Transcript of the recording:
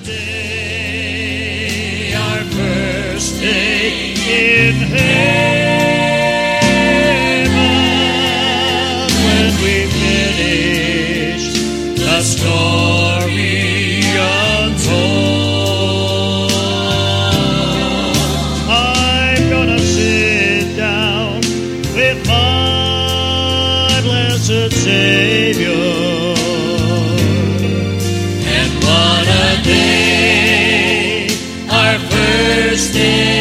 day, our first day in heaven, when we finish the story untold. I'm gonna sit down with my blessed Savior. And what a day, our first day